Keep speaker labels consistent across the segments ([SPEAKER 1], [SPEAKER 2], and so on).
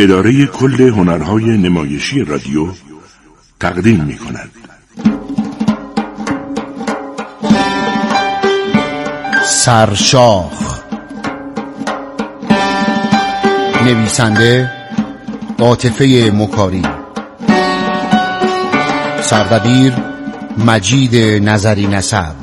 [SPEAKER 1] اداره کل هنرهای نمایشی رادیو تقدیم می‌کند.
[SPEAKER 2] سرشاخ، نویسنده عاطفه مکاری، سردبیر مجید نظری نسب،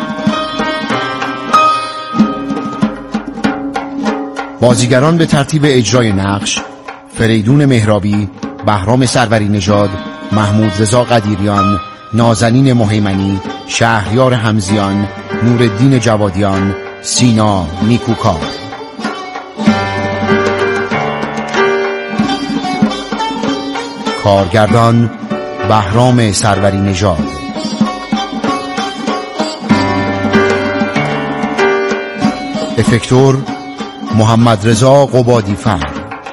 [SPEAKER 2] بازیگران به ترتیب اجرای نقش: فریدون مهرابی، بهرام سروری نژاد، محمود رضا قدیریان، نازنین مهیمنی، شهریار حمزیان، نورالدین جوادیان، سینا نیکوکار. کارگردان بهرام سروری نژاد. افکتور محمد رضا قبادی فر.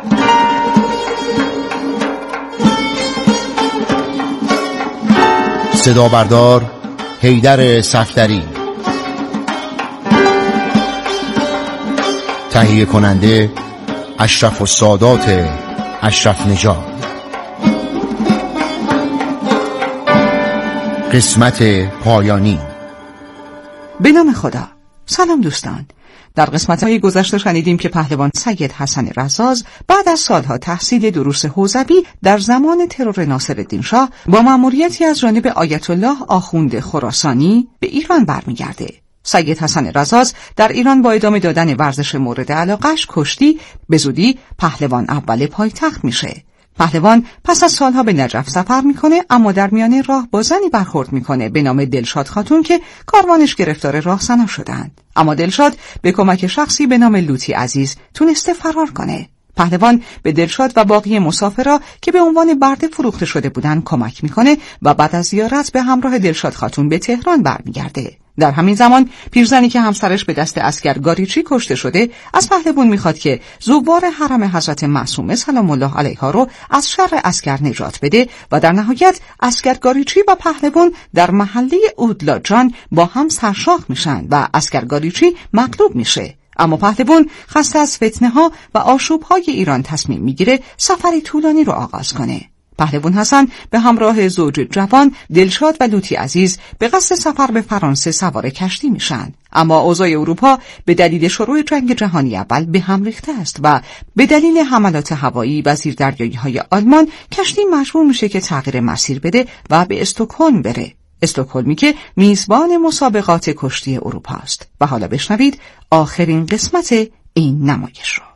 [SPEAKER 2] صدا بردار حیدر صفدری. تهیه کننده اشرف السادات اشرف نژاد. قسمت پایانی.
[SPEAKER 3] به نام خدا. سلام دوستان. در قسمت‌های گذشته شنیدیم که پهلوان سید حسن رزاز بعد از سالها تحصیل دروس حوزوی در زمان ترور ناصرالدین شاه با مأموریتی از جانب آیت الله آخوند خراسانی به ایران برمیگرده. سید حسن رزاز در ایران با ادامه دادن ورزش مورد علاقش کشتی به زودی پهلوان اول پایتخت میشه. پهلوان پس از سالها به نجف سفر میکنه، اما در میانه راه با زنی برخورد میکنه به نام دلشاد خاتون که کاروانش گرفتار راهزنا شدند. اما دلشاد به کمک شخصی به نام لوطی عزیز تونسته فرار کنه. پهلوان به دلشاد و باقی مسافرها که به عنوان برده فروخته شده بودند کمک میکنه و بعد از زیارت به همراه دلشاد خاتون به تهران برمیگرده. در همین زمان پیرزنی که همسرش به دست اسکر گاریچی کشته شده از پهلوان میخواد که زوار حرم حضرت معصومه سلام الله علیها رو از شر اسکر نجات بده و در نهایت اسکر گاریچی و پهلوان در محله اودلاجان با هم سرشاخ میشن و اسکر گاریچی مغلوب میشه. اما پهلوان خسته از فتنه ها و آشوب های ایران تصمیم میگیره سفری طولانی رو آغاز کنه. پهلوان حسن به همراه زوج جوان دلشاد و لوطی عزیز به قصد سفر به فرانسه سوار کشتی میشن. اما اوضاع اروپا به دلیل شروع جنگ جهانی اول به هم ریخته است و به دلیل حملات هوایی و زیردریایی های آلمان کشتی مجبور میشه که تغییر مسیر بده و به استکهلم بره. استکهلمی که میزبان مسابقات کشتی اروپا است. و حالا بشنوید آخرین قسمت این نمایش رو.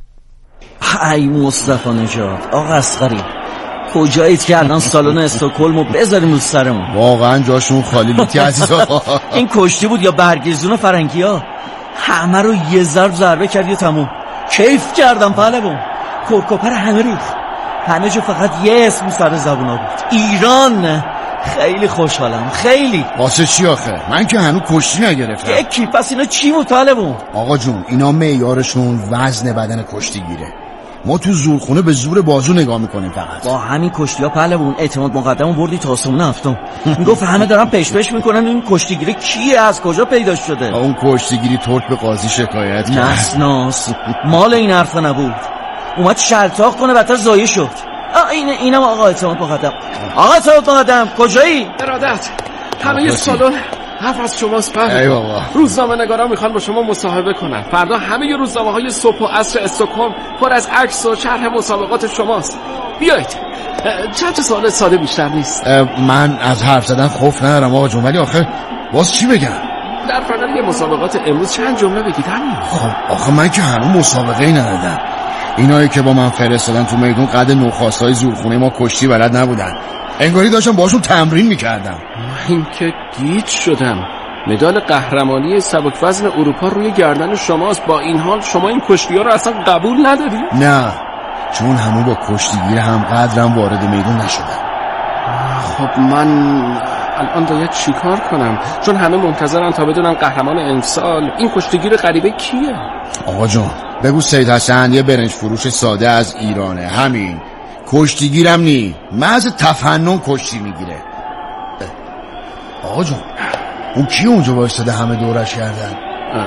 [SPEAKER 4] ای مصطفی نژاد، آقا اصغری، کجایید که الان سالن استکهلمو بذاریم رو سرمون؟
[SPEAKER 2] واقعا جاشون خالی لوطی عزیز آقا.
[SPEAKER 4] این کشتی بود یا برگریزون و فرنگی ها؟ همه رو یه ضربه کردی و تموم. کیف کردم پهلوان. کرکوپر همه ریخت. همه جو فقط یه اسم سر زبونا بود: ایران. خیلی خوشحالم، خیلی.
[SPEAKER 2] واسه چی آخه؟ من که هنوز کشتی نگرفتم.
[SPEAKER 4] یکی پس اینا چی بود پهلوان؟
[SPEAKER 2] آقا جون اینا معیارشون وزن بدن کشتی گیره. ما تو زورخونه به زور بازو نگاه میکنیم فقط.
[SPEAKER 4] با همین کشتی‌ها پهلوان اعتماد مقدمو بردی تا آسمون هفتم. میگفت همه دارن پش میکنن این کشتیگیری کیه، از کجا پیدا شده؟
[SPEAKER 2] اون کشتیگیری ترک به قاضی شکایت کرد.
[SPEAKER 4] ناس مال این حرفا نبود. اومد شلتاق کنه بعد زایه شد. اینم آقا اعتماد مقدم. آقا اعتماد مقدم کجایی؟
[SPEAKER 5] ارادت همه سالن حرف از شماست.
[SPEAKER 2] ای بابا.
[SPEAKER 5] روزنامه نگاران میخوان با شما مصاحبه کنن. فردا همه روزنامه‌های صبح و عصر استکهلم پر از عکس و شرح مسابقات شماست. بیایید. چند سوال ساده بیشتر نیست.
[SPEAKER 2] من از حرف زدن خوف ندارم آقا جون، ولی آخه باز چی بگم؟
[SPEAKER 5] در فنای مسابقات امروز چند جمله بگید همین.
[SPEAKER 2] خب آخه من که هنوز مسابقه‌ای ندادم. اینایی که با من فرستادن تو میدون قد نوخاستای زورخونه ما کشتی بلد نبودن. انگاری داشتم باشون تمرین میکردم.
[SPEAKER 5] این که گیج شدم. مدال قهرمانی سبک وزن اروپا روی گردن شماست. با این حال شما این کشتی‌ها رو اصلا قبول نداری؟
[SPEAKER 2] نه، چون همون با کشتیگیر هم قدرم وارد میدون نشدم.
[SPEAKER 5] خب من الان باید چی کار کنم؟ چون همه منتظرن تا بدونن قهرمان امسال این کشتیگیر غریبه کیه.
[SPEAKER 2] آقا جون بگو سید حسن یه برنج فروش ساده از ایرانه، همین. کشتیگیرم نی، محض تفنن کشتی میگیره. آقا جون اون کی اونجا وایستاده همه دورش کردن؟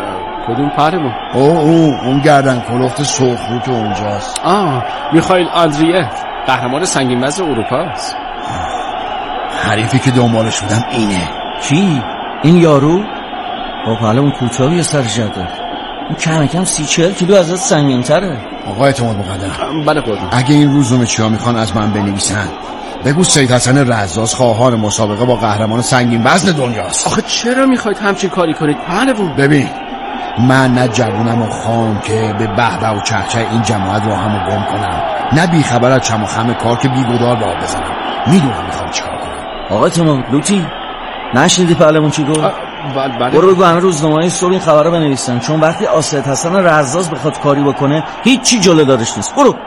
[SPEAKER 5] کدوم پهلوان؟
[SPEAKER 2] اون گردن کلفت سرخرو که اونجاست.
[SPEAKER 5] میخائیل آندریه، قهرمان سنگین وزن اروپا است.
[SPEAKER 2] حریفی که دنبالش بودم اینه.
[SPEAKER 4] کی؟ این یارو؟ پهلوان کوتاهی سر جده. این کم 30-40 کیلو ازت سنگین تره.
[SPEAKER 2] آقا اعتماد مقدم.
[SPEAKER 5] بله قربان.
[SPEAKER 2] اگه این روزنامه چیا میخوان از من بنویسن، بگو سید حسن رزاز خواهان مسابقه با قهرمان سنگین وزن دنیاست.
[SPEAKER 5] آخه چرا میخواید همچین کاری کنید پهلوان؟
[SPEAKER 2] ببین، من نه جوونم و خام که به بهبه و چهچه این جماعت رو همو گم کنم، نه بیخبر از چم و خم کار که بیگدار راه بزنم. میدونم میخوام چیکار کنم.
[SPEAKER 4] آقا تمام لوتی نشنیدی پهلوان چی گفت؟
[SPEAKER 5] بله.
[SPEAKER 4] برو بگو همه روزنامه‌های صبح این خبر رو بنویسن، چون وقتی سید حسن رزاز بخواد کاری بکنه هیچی جلو دارش نیست. برو.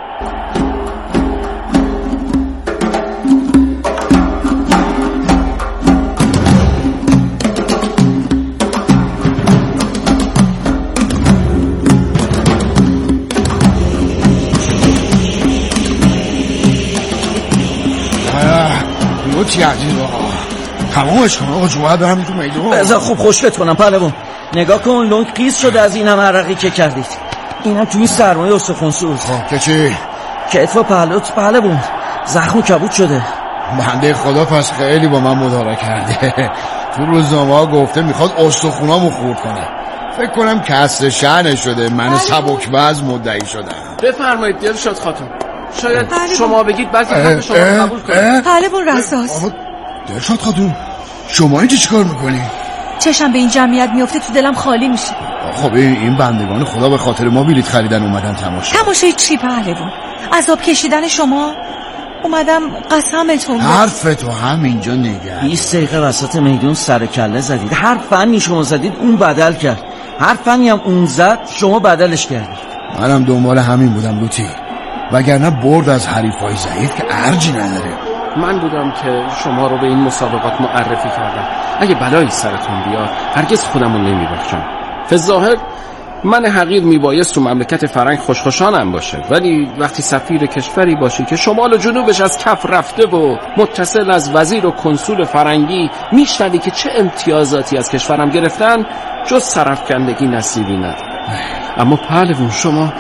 [SPEAKER 2] لوتی عزیز آقا، تمامش کن آقا، جو برم تو میدون.
[SPEAKER 4] بذار خوب خوشبت کنم پهلوان. نگاه کن لنگ قیز شده از این هم عرقی که کردید. اینم توی سرمایه استخوان سوز.
[SPEAKER 2] که چی؟
[SPEAKER 4] کتف پهلوان زخم کبود شده.
[SPEAKER 2] بنده خدا پس خیلی با من مدارا کرده. تو روزنامه ها گفته میخواد استخونامو خورد کنه. فکر کنم کسر شأن شده. من سبک وزن مدعی شدم.
[SPEAKER 5] بفرمایید دلشاد خاتون. شاید شما بگید بعضی حق شما قبول کنید.
[SPEAKER 3] پهلوان رزاز.
[SPEAKER 2] دلشاد خاتون، شما اینجا چیکار میکنی؟
[SPEAKER 3] چشم به این جمعیت میفته تو دلم خالی میشه.
[SPEAKER 2] خب این بندگان خدا به خاطر ما بلیط خریدن اومدن
[SPEAKER 3] تماشای چی پهلوان؟ عذاب کشیدن شما؟ اومدم قسمتون.
[SPEAKER 2] حرف تو هم اینجا نگه.
[SPEAKER 4] 20 دقیقه وسط میدون سر کله زدید. هر فنی شما زدید اون بدل کرد، هر فنی هم اون زد شما بدلش کردید.
[SPEAKER 2] منم دنبال همین بودم لوتی، وگرنه برد از حریفای ضعیف که ارجی نداره.
[SPEAKER 5] من بودم که شما رو به این مسابقات معرفی کردم. اگه بلایی سرتون بیاد هرگز خودمو نمیبخشم. به ظاهر من حقیر میبایست تو مملکت فرنگ خوشخوشانم باشه، ولی وقتی سفیر کشوری باشی که شمال و جنوبش از کف رفته و متصل از وزیر و کنسول فرنگی میشنوی که چه امتیازاتی از کشورم گرفتن، جز سرفکندگی نصیبی نداره. اما پهلوان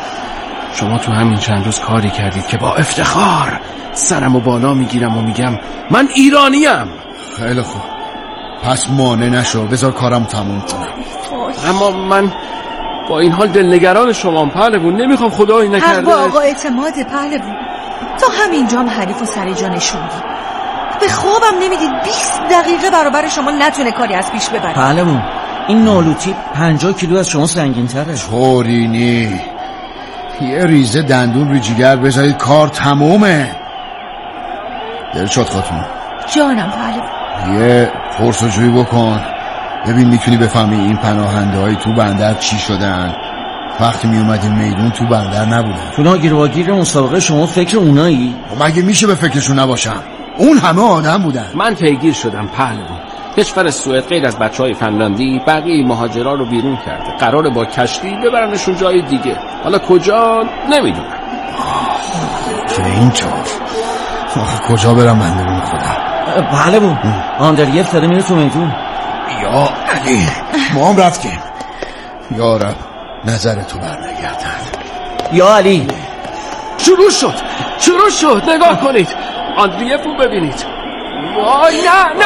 [SPEAKER 5] شما تو همین چند روز کاری کردید که با افتخار سرمو بالا میگیرم و میگم من ایرانیم.
[SPEAKER 2] خیلی خوب، پس مانع نشو، بذار کارم تموم کنم.
[SPEAKER 5] اما من با این حال دلنگران شما پهلوان، نمیخوام خدایی نکرده.
[SPEAKER 3] حق با آقا اعتماد پهلوان. تا همینجام حریف و سر جا نشوندی. به خوابم نمیدید 20 دقیقه برابر شما نتونه کاری از پیش ببره.
[SPEAKER 4] پهلوان این نالوتی 50 کیلو از شما سنگین تره.
[SPEAKER 2] چورینی یه ریزه دندون روی جیگر بذارید کار تمومه. دلشاد خاتون
[SPEAKER 3] جانم پهلوان،
[SPEAKER 2] یه پرسجویی بکن، ببین میتونی بفهمی این پناهنده های تو بندر چی شدن. وقتی می اومدیم میدون تو بندر نبودن.
[SPEAKER 4] تو ناگیرواگیر مسابقه شما فکر اونایی؟
[SPEAKER 2] مگه میشه به فکرشون نباشم؟ اون همه آدم بودن.
[SPEAKER 5] من پیگیر شدم پهلوان. کشور سوئد غیر از بچهای فنلاندی بقیه مهاجرا رو بیرون کرده. قراره با کشتی ببرنشون جای دیگه. حالا کجا نمیدونم.
[SPEAKER 2] که اینطور کجا برم من نمیدونم خدا.
[SPEAKER 4] پهلوان آندریف داره میره تو میدون.
[SPEAKER 2] یا علی ما هم رفتیم. یا رب نظر تو برنگردن.
[SPEAKER 4] یا علی
[SPEAKER 5] شروع شد نگاه کنید. آندریف رو ببینید. وای نه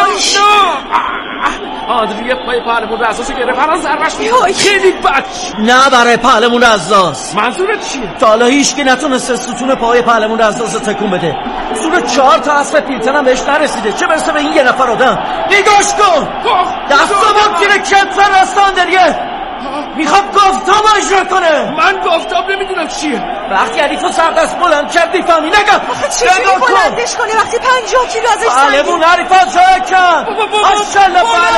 [SPEAKER 5] آندریف پای پهلوان رزاز گرفت. هران ضربش خیلی بد.
[SPEAKER 4] نه برای پهلوان رزاز.
[SPEAKER 5] منظورت چیه؟
[SPEAKER 4] تا حالا هیچ که نتونسته ستون پای پهلوان رزاز رو تکون بده. زور 4 تا اسب پیلتن هم بهش نرسیده، چه برسه به این یه نفر آدم. نگاش کن دستم گیره کتف راستاندریه. میخواد گفتم اجرا کنه.
[SPEAKER 5] من گفتم نمیدونم چیه.
[SPEAKER 4] وقتی حریفو سردست بلند کرد میفهمی. نگم
[SPEAKER 3] چجوری بلندش کنه وقتی 50 کیلو ازش سنگین؟
[SPEAKER 4] پهلوان حریفو جای کن. ماشالله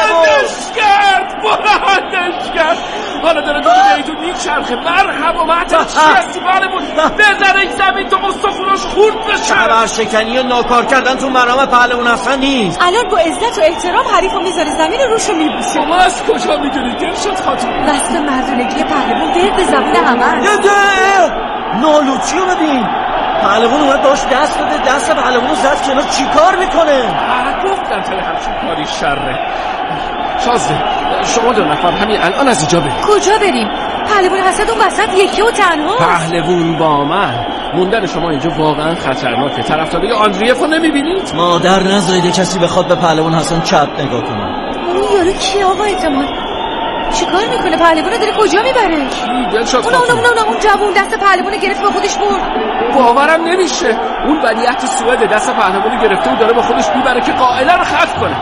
[SPEAKER 5] بلندش کرد. حالا داره تو میدون میچرخه. مرحبا معتر چی هستی پهلوان؟ بزنه این زمین تو استخوناش خورد بشه.
[SPEAKER 4] خبرشکنی و ناکار کردن تو مرام پهلوان اصلا نیست.
[SPEAKER 3] الان با عزت و احترام حریفو میذاره زمین و روشو میبوسه.
[SPEAKER 5] شما از کجا میدونید دلشاد خاتون؟
[SPEAKER 3] وصف مردونگی پهلوان ورد زبون همه است.
[SPEAKER 4] نالوچی رو ببین. پهلوان اومد داشت دست بده، دست پهلوان رو زد کنار. چی کار میکنه؟
[SPEAKER 5] گفتم تا همچین کاری شره. شازده شما 2 نفر همین الان از اینجا بریم.
[SPEAKER 6] کجا بریم؟ پهلوان حسن اون وسط یکی و تنها.
[SPEAKER 5] پهلوان با من. موندن شما اینجا واقعا خطرناکه. طرفدارای آندریف رو نمیبینید؟
[SPEAKER 4] مادر نذارید کسی بخواد به پهلوان حسن چپ نگاه کنه.
[SPEAKER 6] اون یارو کیه آقا احتمال؟ چیکار میکنه؟ پهلوان داره کجا میبره؟ اون جوون دست پهلوان گرفت با خودش برد.
[SPEAKER 5] باورم نمیشه. اون ولیعهد سوئد دست پهلوان گرفته و داره با خودش میبره که قائله رو خف کنه.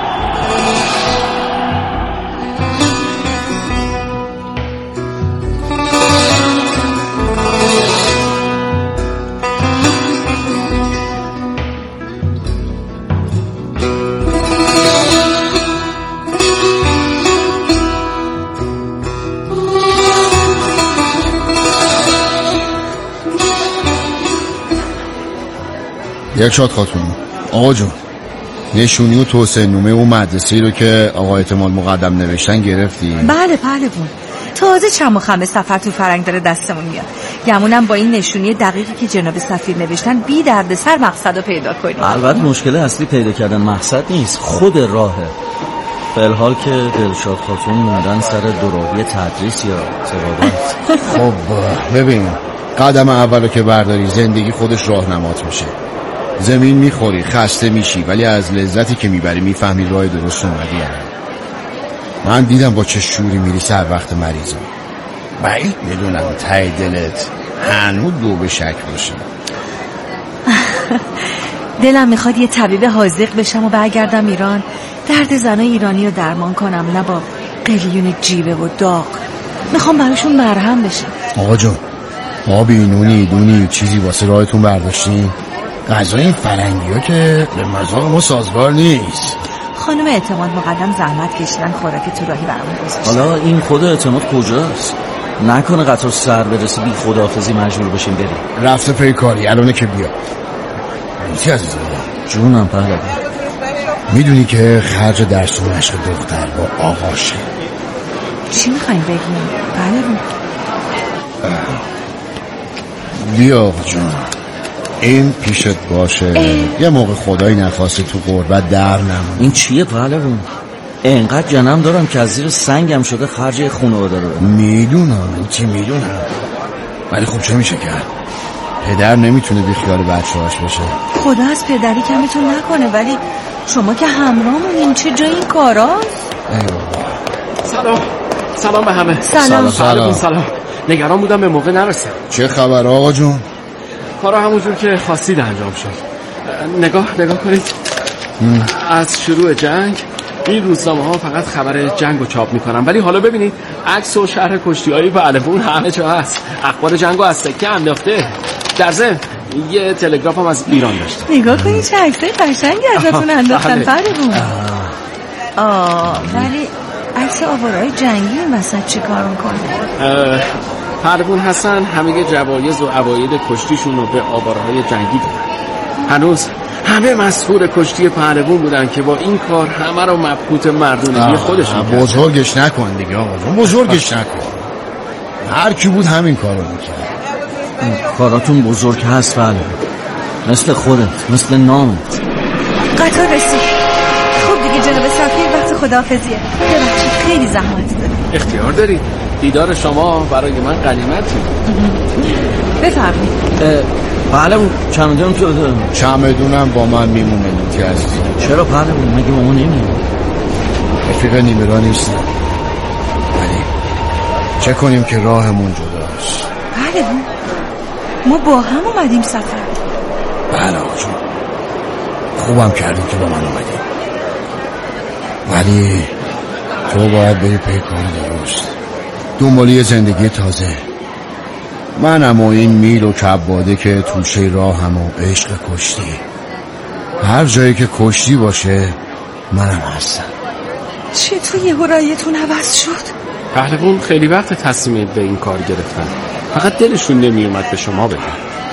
[SPEAKER 2] یک شاد خاتون. آقا جون نشونی و توسعه نامه و مدرسه‌ای رو که آقا احتمال مقدم نوشتن گرفتی؟
[SPEAKER 6] بله پهلوان. تازه چند خمه سفر تو فرنگ داره دستمون میاد. گمونم با این نشونی دقیقی که جناب سفیر نوشتن بی دردسر مقصد رو پیدا کنیم.
[SPEAKER 4] البته مشکل اصلی پیدا کردن مقصد نیست، خود راهه. فی‌الحال که دلشاد خاتون موندن سر دوراهی تدریس یا ترابط.
[SPEAKER 2] خب ببین قدم اولو که برداری زندگی خودش راهنمات میشه. زمین میخوری خسته میشی ولی از لذتی که میبری میفهمی راه درست اومدی. من دیدم با چه شوری میری سر وقت مریضا. بعید میدونم ته دلت هنوز دو به شک باشه.
[SPEAKER 6] دلم میخواد یه طبیب حاذق بشم و برگردم ایران، درد زنای ایرانی رو درمان کنم، نه با قلیون جیبه و داغ. میخوام براشون مرهم بشم.
[SPEAKER 2] آقا جون آبی نونی دونی چیزی واسه راهتون برداشتین؟ غذای این فرنگی ها که به مذاق ما سازگار نیست.
[SPEAKER 6] خانم اعتماد مقدم زحمت کشیدن خوراک تو راهی برامون گذاشتن.
[SPEAKER 4] حالا این خود اعتماد کجاست؟ نکنه قطار سر برسه بی خداحافظی مجبور بشیم بریم.
[SPEAKER 2] رفته پی کاری الانه که بیا. چی عزیزم؟
[SPEAKER 4] جونم پهلوان.
[SPEAKER 2] میدونی که خرج درس و مشق دختر با آقاشه.
[SPEAKER 6] چی میخواین بگیم؟ پهلوان
[SPEAKER 2] بیا آقا جون این پیشت باشه. یه موقع خدایی نخواسته تو غربت در نمون.
[SPEAKER 4] این چیه پهلوان؟ اینقدر جنم دارم که از زیر سنگم شده خرج خانواده رو.
[SPEAKER 2] میدونم ولی خب چه میشه کرد؟ پدر نمیتونه بی خیال بچه‌هاش باشه.
[SPEAKER 6] خدا از پدری کمیتون نکنه، ولی شما که همراهمونین چه جای این کاراست؟
[SPEAKER 5] سلام به همه. سلام. نگران بودم به موقع نرسم.
[SPEAKER 2] چه خبر آقا جون؟
[SPEAKER 5] کارا همونجور که خواستید انجام شد. نگاه کنید. از شروع جنگ این روزنامه ها فقط خبر جنگ رو چاپ میکنن، ولی حالا ببینید عکس و شرح کشتی‌های پهلوان همه جا هست. اخبار جنگ رو از سکه انداخته. در ضمن یه تلگراف هم از ایران داشت.
[SPEAKER 6] نگاه کنید چه عکسای قشنگی ازتون انداختن پهلوان. ولی عکس آوارهای جنگی این وسط چی کار میکنه؟
[SPEAKER 5] پهلوان حسن همه جوایز و عواید کشتیشون رو به آوارهای جنگی دادن. هنوز همه مسئول کشتی پهلوان بودن که با این کار همه رو مبهوت مردونگی خودش می‌کرد.
[SPEAKER 2] بزرگش نکن دیگه آقا جون، بزرگش نکن. هر کی بود همین کارو میکرد.
[SPEAKER 4] کاراتون بزرگ هست بله، مثل خودت، مثل نامت.
[SPEAKER 6] قطار رسید. خب دیگه جناب سفیر وقت خداحافظیه. ببخشید خیلی زحمت داره.
[SPEAKER 5] اختیار دارید. دیدار شما برای من غنیمته.
[SPEAKER 6] بفرمایید.
[SPEAKER 4] پهلوان چمدون تو دارم.
[SPEAKER 2] چمدونم با من میمونه لوتی عزیزی.
[SPEAKER 4] چرا پهلوان؟ مگه با ما نمیمونه؟
[SPEAKER 2] رفیق نیمرا نیستم، ولی چه کنیم که راهمون جداست.
[SPEAKER 6] پهلوان ما با هم اومدیم سفر.
[SPEAKER 2] بله آقا جون، خوبم کردیم که با من اومدیم، ولی تو باید بری پی کار درست، دنبالی زندگی تازه. منم و این میل و کباده که توشه راهم و عشق کشتی. هر جایی که کشتی باشه منم هستم.
[SPEAKER 6] چطور یه رایتون عوض شد؟
[SPEAKER 5] پهلوان خیلی وقت تصمیم به این کار گرفتن، فقط دلشون نمیومد به شما بگن.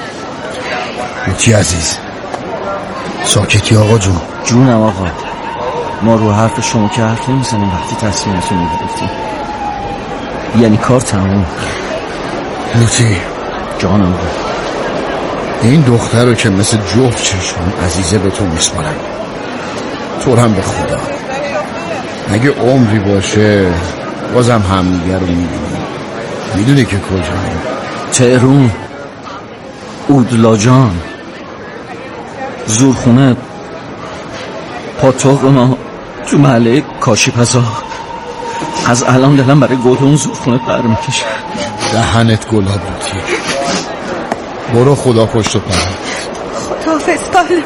[SPEAKER 2] چی عزیز؟ ساکتی آقا جون.
[SPEAKER 4] جونم آقا، ما رو حرف شما که حرف نمیزنیم وقتی تصمیمتون رو گرفتیم. یعنی کار تموم.
[SPEAKER 2] لوتی
[SPEAKER 4] جانم،
[SPEAKER 2] این دختر رو که مثل جفت چشم عزیزه به تو میسپارم، تو هم به خدا اگه عمری باشه بازم همدیگه رو میبینیم. میدونی که کجاییم؟
[SPEAKER 4] تهرون، اودلاجان، زورخونه، پاتوق ما تو محله کاشیپزا. از الان دلم برای گودون زورخونه پر میکشه.
[SPEAKER 2] دهنت گلاب بودی. برو، خدا پشت و پناه.
[SPEAKER 6] خداحافظ پهلوان.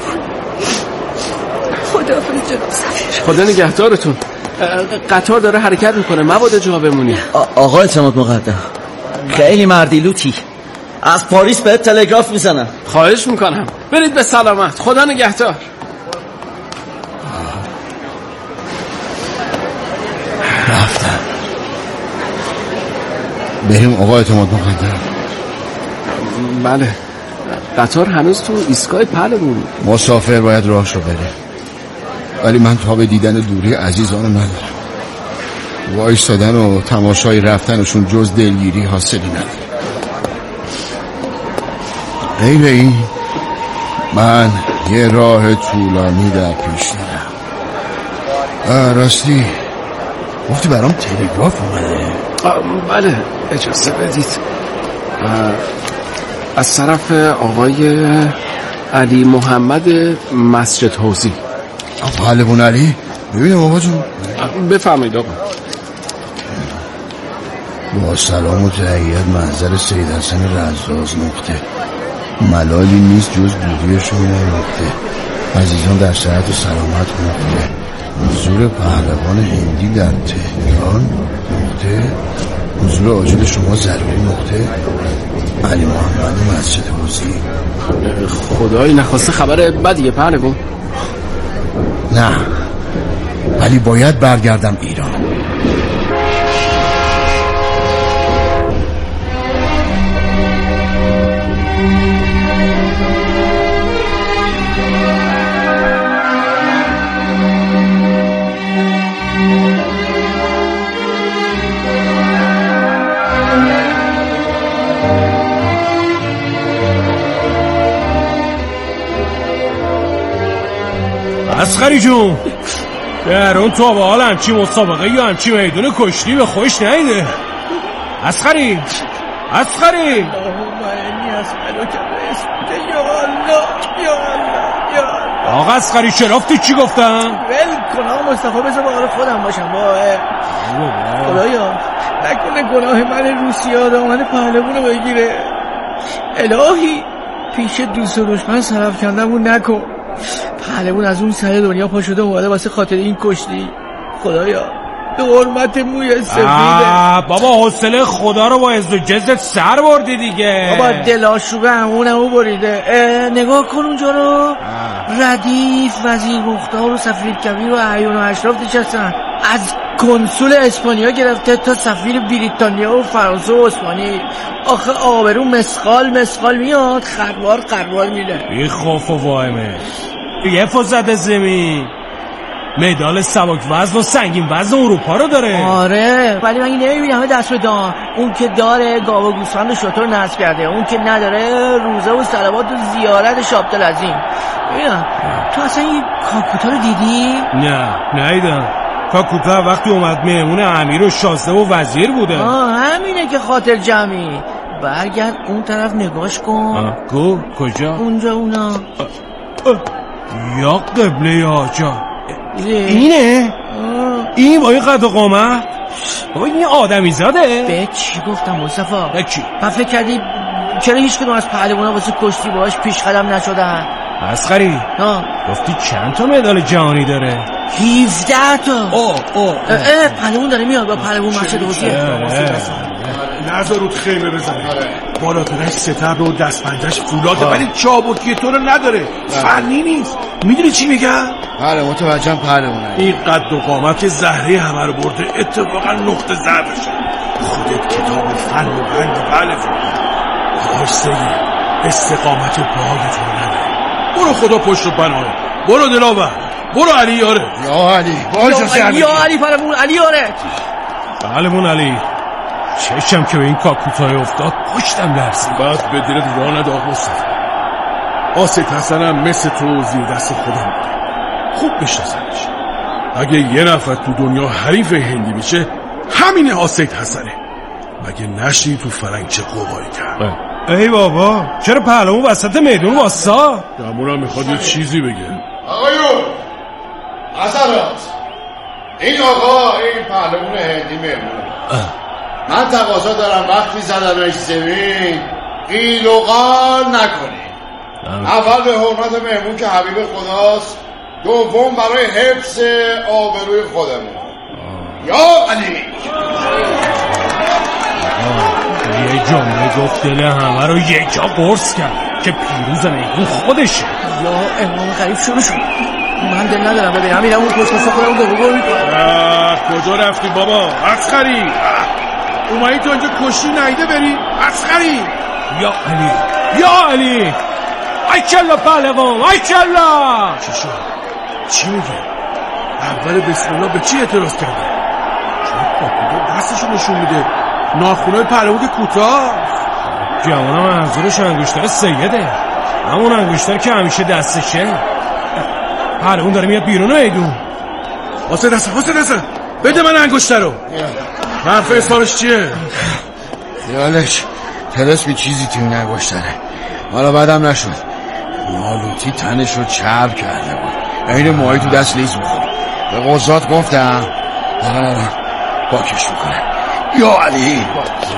[SPEAKER 6] خداحافظ جناب سفیر.
[SPEAKER 5] خدا نگهدارتون. قطار داره حرکت میکنه، مبادا جا بمونی.
[SPEAKER 4] آقا اعتماد مقدم، خیلی مردی لوتی. از پاریس به تلگراف میزنم.
[SPEAKER 5] خواهش میکنم برید به سلامت. خدا نگهدار.
[SPEAKER 2] رفتن. بریم آقا اعتماد مقدم.
[SPEAKER 5] بله، قطار هنوز تو ایستگاه پهلوان.
[SPEAKER 2] مسافر باید راهشو بره، ولی من تا به دیدن دوری عزیزانو ندارم. وایستادن و تماشای رفتنشون جز دلگیری حاصلی نداره. غیر این من یه راه طولانی در پیش دارم. راستی گفتی برام تلگراف اومده؟
[SPEAKER 5] بله، اجازه بدید. از طرف آقای علی محمد مسجد حوزی.
[SPEAKER 2] پهلوان علی؟ ببینم آقا جون.
[SPEAKER 5] بفرمایید آقا.
[SPEAKER 2] با سلام و تحیت محضر سید حسن رزاز نقطه. ملالی نیست جز دوریشون نقطه. عزیزان در صحت و سلامت نقطه. حضور پهلوان هندی در تهران نقطه. حضور عاجل شما ضروری نقطه. علی محمد مسجد حوزی.
[SPEAKER 5] خدایی نخواسته خبر بدیه پهلوان؟
[SPEAKER 2] نه، ولی باید برگردم ایران.
[SPEAKER 7] عسکری جون، در اون تو با حال همچی مسابقه یا همچی میدون کشتی به خوش نیده. عسکری آقا عسکری شرافتی چی گفتم؟
[SPEAKER 8] ول کن آقا مصطفی، بذار با حال خودم باشم. خدایا نکنه گناه من روسیه دامن پهلوانو بگیره. الهی پیش دوست و دشمن سرف کندمون نکن. پهلوان از اون سر دنیا پا شده اومده واسه خاطر این کشتی. خدایا به حرمت موی سفیده.
[SPEAKER 7] بابا حوصله خدا رو با عز و جزت سر بردی دیگه.
[SPEAKER 8] بابا دلاشوبه همونمو بریده. نگاه کن اونجا رو. ردیف، وزیر مختار و سفیر کبیر و اعیان و اشراف نشستن. از کنسول اسپانیا گرفته تا سفیر بریتانیا و فرانسه و اسپانیا. آخه آبرو مسخال میاد، خروار میره.
[SPEAKER 7] بی خوف و واهمه. یه فوزد زمین مدال سبک وزن و سنگین وزن اروپا رو داره.
[SPEAKER 8] آره، ولی من نمیبینم دست به دام. اون که داره گاو و گوسفند و شتر نصب کرده، اون که نداره روزه و صلوات و زیارت شابدالعظیم. ببینم تو اصلا این کاکوتا رو دیدی؟
[SPEAKER 7] نه ندیدم. کاکوتا وقتی اومد مهمون امیر و شازده و وزیر بوده.
[SPEAKER 8] همینه که خاطر جمعی. برگرد اون طرف نگاش کن.
[SPEAKER 7] کجا؟
[SPEAKER 8] اونجا اونا.
[SPEAKER 7] یا قبله یا آجا. اینه؟ این با این قد و قامت؟ بابا این آدمی زاده؟
[SPEAKER 8] به چی گفتم مصطفی؟
[SPEAKER 7] به چی؟
[SPEAKER 8] فکر کردی چرا هیچ کدوم از پهلوانا واسه کشتی باهاش پیش قدم نشدن؟
[SPEAKER 7] عسکری گفتی چند تا مدال جهانی داره؟
[SPEAKER 8] 17 تا. پهلوان داره میاد با پهلوان مسجد حوزی.
[SPEAKER 9] نذارود خیمه بزنه. بالاترش ستبر و دستپنجهش فولاده، ولی چابکی تو رو نداره. فنی نیست. میدونی چی میگم؟
[SPEAKER 2] بله متوجهم پهلوان.
[SPEAKER 9] این قد و قامت که زهره همه رو برده، اتفاقا نقطه ضعفشه. خودت کتاب فن و بندی پهلوان. آهستگی استقامت پاهای تو رو نداره. برو خدا پشت و پناهه. برو دلاور. برو علی یاره.
[SPEAKER 2] یا علی
[SPEAKER 8] یا علی پهلوان. علی یاره.
[SPEAKER 7] پهلوان علی، چشم که به این کاکوتای افتاد پشتم لرزید.
[SPEAKER 9] بعد به دلت راه نده آقا مصطفی. آسد حسنم مثل تو زیر دست خودم بوده. خوب بشناسمش. اگه یه نفر تو دنیا حریف هندی بشه همین آسید حسنه. مگه نشنی تو فرنگ چه قوقایی کرد؟
[SPEAKER 7] ای بابا چرا پهلوان وسط میدون واسا؟
[SPEAKER 9] گمونم میخواد یه چیزی بگه.
[SPEAKER 2] آقایون حضرات، این آقا این پهلوان هندی میمونه. من تقاضا دارم وقتی زدمش زمین قیل و قال نکنی. اول به حرمت مهمون که حبیب خداست، دوم برای حفظ آبروی خودمون. یا علی
[SPEAKER 7] یه جمله گفت دل همه رو یکا قرص کرد که پیروز میدون خودشه.
[SPEAKER 8] یا امام غریب شروع شد. من دل ندارم ببینم میرم اون کشمسا خودم گوگو میکنم.
[SPEAKER 9] کجا رفتی بابا؟ اسخری اومدی تو اینجا کشتی نیده بری؟ اسخری
[SPEAKER 7] یا علی یا علی ای کلا پهلوان ای کلا.
[SPEAKER 9] چی شد؟ چی میگه؟ اول بسم الله به چی اعتراض کرده؟ چرا کاکودو دستشو نشون میده؟ ناخونای پهلوان که کوتاه.
[SPEAKER 7] جوانم منظورش انگشتر سیده، همون انگشتر که همیشه دستشه. پهلوان داره میاد بیرون میدون.
[SPEAKER 9] واسه دستم بده من انگشتر رو. حرف حسابش چیه؟
[SPEAKER 2] خیالش تلسمی چیزی تو این انگشتره. حالا بعدم نشد مالوتی تنش رو چرب کرده بود، این موهای تو دست لیز میخوری. به قضات گفتم دارن پاکش میکنه. یا علی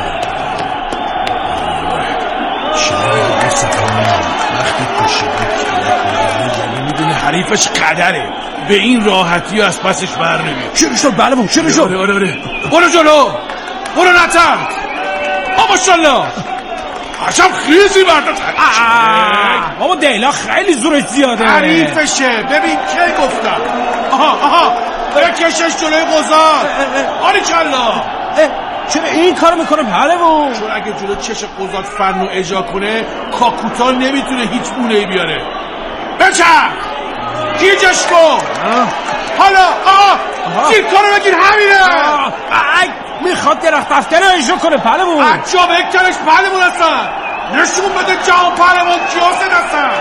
[SPEAKER 9] وقتی کشیده یعنی میدونه حریفش قدره، به این راحتی از پسش بر نمیاد.
[SPEAKER 7] شروع شد بله شروع شد.
[SPEAKER 9] آره برو جلو، برو نترد. ماشاءالله عجب خیزی برداشت.
[SPEAKER 7] بابا دیلا خیلی زورش زیاده.
[SPEAKER 9] حریفشه. ببین کی گفتم. آها بکشش جلوی قضات. آری کلا.
[SPEAKER 7] چرا این کارو میکنه پهلوان؟
[SPEAKER 9] چون اگه جلو چش قضات فن رو اجرا کنه کاکوتا نمیتونه هیچ بونه‌ای بیاره. بچرخ گیجش کن. حالا این کارو بگیر همینه.
[SPEAKER 7] میخواد درخت افکنه اجرا کنه پهلوان.
[SPEAKER 9] عجب اکترش پهلوان هستن. نشون بده جهان پهلوان کیاسد هستن.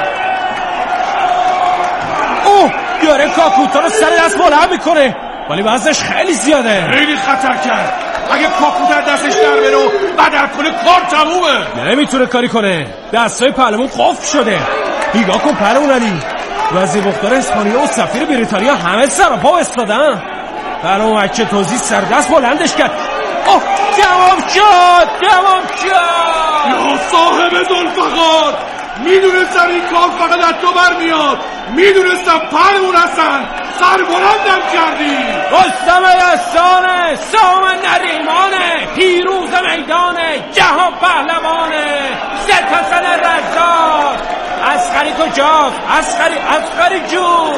[SPEAKER 7] اوه داره کاکوتا رو سر دست بلند میکنه ولی وزنش خیلی زیاده.
[SPEAKER 9] خیلی خطر کرد. اگه کاکوتا دستش در بره و بدر کنه کار تمومه.
[SPEAKER 7] نمیتونه کاری کنه. دستای پهلوان قفل شده. نگاه کن پهلوان علی، وزیر مختار اسپانیا و سفیر بریتانیا همه سر و پا استادن. پهلوان بچه توزیع سر دست بلندش کرد. اوه تمام شد.
[SPEAKER 9] یا صاحب ذوالفقار، میدونستم این کار فقط از تو برمیاد. میدونستم پهلوان هستن. سر بلندم کردی.
[SPEAKER 7] رستم دستانه، سام نریمانه، پیروز میدانه، جهان پهلوانه، سید حسن رضا. اسخری کجاست؟ اسخری جون.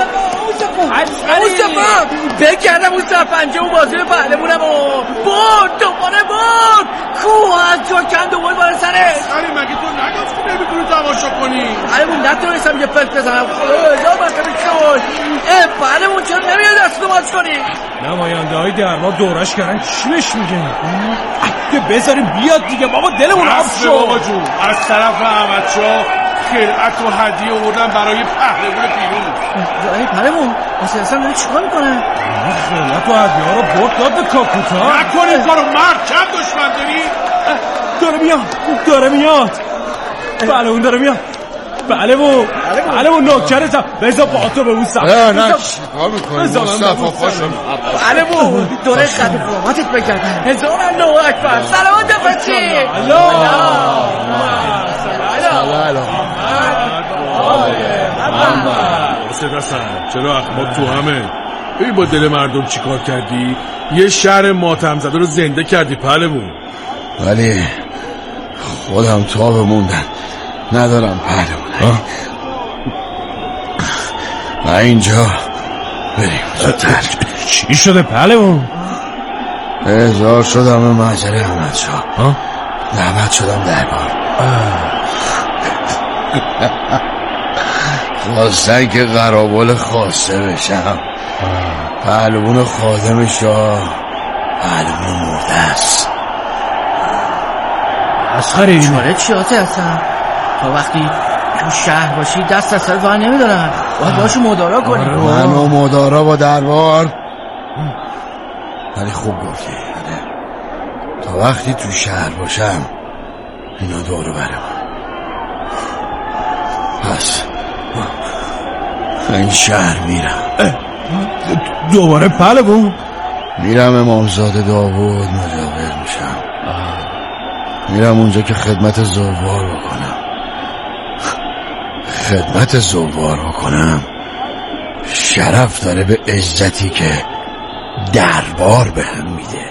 [SPEAKER 8] مصطفی بگردم اون سرپنجه و بازی پهلوانم و دوباره برد کوه از جا کند و بار سره.
[SPEAKER 9] اسخری مگه تو نگفتی نمیتونی تماشا کنی؟
[SPEAKER 8] پهلوان نتونستم یه پس بزنم. خدا هزار مرتبه شد. پهلوان چرا نمیاد دست رو باز کنی؟
[SPEAKER 7] نماینده های درما دورش کردن چی بهش میگن؟ اگه بذاریم بیاد دیگه بابا دلمون آب شد.
[SPEAKER 9] بابا جون از طرف احمدشاه خلعت و هدیه آوردن برای پهلوان پیروز.
[SPEAKER 8] یعنی پهلوان واسه اصلا داره چیکار میکنه؟
[SPEAKER 7] خلعت و هدیه ها رو برد داد به کاکوتا.
[SPEAKER 9] نکنی کارو مرد کم دشمن داری.
[SPEAKER 7] داره میاد پهلوان داره میاد. پهلوان نوکرتم. بذار با تو به اون سمت.
[SPEAKER 2] نه چیکار میکنی مصطفی پاشو.
[SPEAKER 8] پهلوان دوره قد قامتت بگردن. هزار الله اکبر. سلامت بچی.
[SPEAKER 9] حسین حسن چرا اخمات تو همه؟ ببین با دل مردم چیکار کردی؟ یه شهر ماتم زده رو زنده کردی پهلوان.
[SPEAKER 2] ولی خودم تا بموندن ندارم پهلوان. و اینجا بریم زودتر.
[SPEAKER 7] چی شده پهلوان؟
[SPEAKER 2] احضار شدم به محضر احمدشاه. دعوت شدم دربار. خواستن که قرابل خواسته بشم. پهلوان خادم شاه پهلوان مرده است.
[SPEAKER 7] اسخری
[SPEAKER 8] چاره چی هستن؟ تا وقتی تو شهر باشی دست از سر زن نمیدارن. باید باشو مدارا کنی.
[SPEAKER 2] من و مدارا با دربار ولی خوب گفتی. تا وقتی تو شهر باشم اینا دورو برم. پس این شهر میرم.
[SPEAKER 7] دوباره پهلوان؟
[SPEAKER 2] میرم امامزاده داوود مجاور میشم. میرم اونجا که خدمت زوار بکنم. شرف داره به عزتی که دربار به هم میده.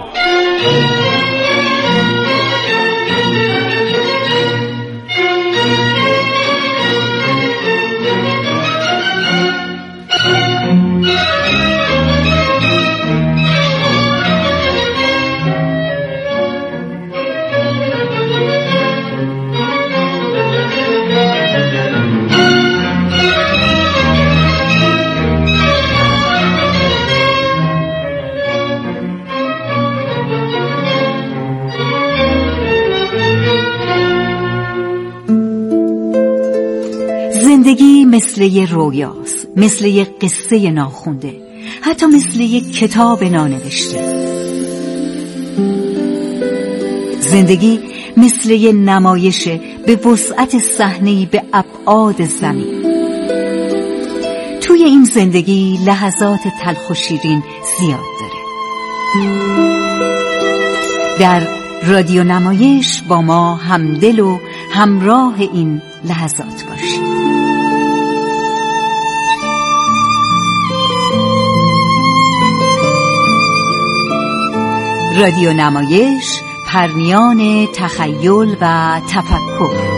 [SPEAKER 6] زندگی مثل یه رویاست، مثل یه قصه ناخونده، حتی مثل یه کتاب نانوشته. زندگی مثل یه نمایشه به وسعت صحنه‌ای به ابعاد زمین. توی این زندگی لحظات تلخ و شیرین زیاد داره. در رادیو نمایش با ما همدل و همراه این لحظات باشید. رادیو نمایش، پرنیان تخیل و تفکر.